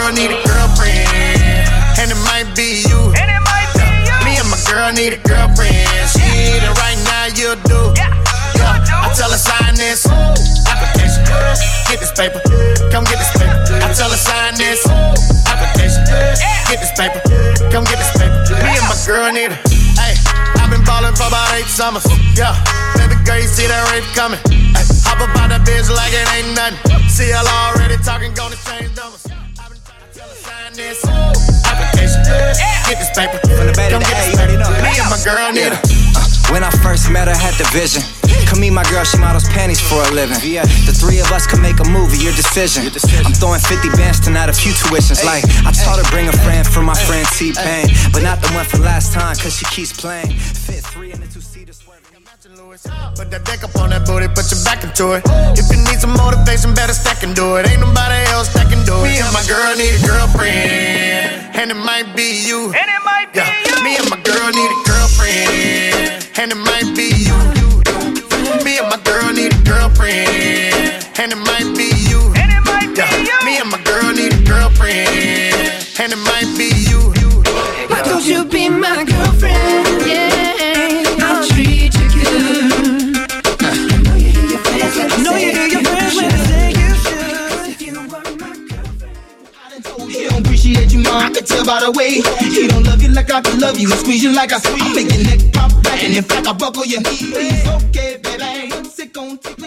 girl need a girlfriend, and it might be you. Me and my girl need a girlfriend. She need it right now, you do. I tell her sign this application. Get this paper, come get this paper. I tell her sign this application. Get this paper, come get this paper. Me and my girl need it. Hey, I've been ballin' for about 8 summers. Yeah, baby girl, you see that rape coming. Hey, hop up out that bitch like it ain't nothing. See y'all already talking, gonna change numbers. I've been trying to tell her sign this application. Get this paper, from the bed to the A, you already know. Me and my girl need it. When I first met her, had the vision. Come meet my girl, she models panties for a living. The three of us could make a movie, your decision. I'm throwing 50 bands tonight, a few tuitions. Like, I taught her bring a friend for my friend T-Pain, but not the one from last time, cause she keeps playing. Fit 3 in the 2-seater swerving. Put that dick up on that booty, put your back into it. If you need some motivation, better stack and do it. Ain't nobody else that can do it. Me and my girl need a girlfriend, and it might be you. Me and my girl need a girlfriend, and it might be you. Me and my girl need a girlfriend, and it might be you. Me and my girl need a girlfriend, and it might be you. Why don't you be my girlfriend? Yeah, I'll treat you good. I know you hear your friends when they say you should. If you were my girlfriend, I done told you he don't appreciate you, mom. I can tell by the way he don't love you like I can love you, and squeeze you like I squeeze. Make your neck pop back, and in fact I buckle your knee. Please, okay, baby, what's it gon' take?